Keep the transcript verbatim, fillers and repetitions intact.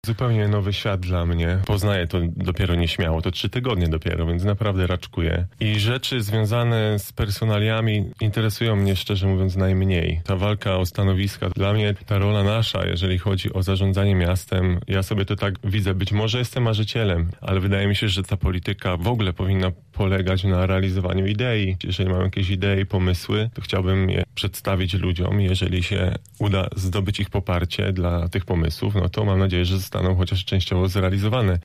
Zupełnie nowy świat dla mnie. Poznaję to dopiero nieśmiało, to trzy tygodnie dopiero, więc naprawdę raczkuję. I rzeczy związane z personaliami interesują mnie, szczerze mówiąc, najmniej. Ta walka o stanowiska, dla mnie ta rola nasza, jeżeli chodzi o zarządzanie miastem, ja sobie to tak widzę. Być może jestem marzycielem, ale wydaje mi się, że ta polityka w ogóle powinna polegać na realizowaniu idei. Jeżeli mam jakieś idei, pomysły, to chciałbym je przedstawić ludziom. Jeżeli się uda zdobyć ich poparcie dla tych pomysłów, no to mam nadzieję, że zostaną chociaż częściowo zrealizowane.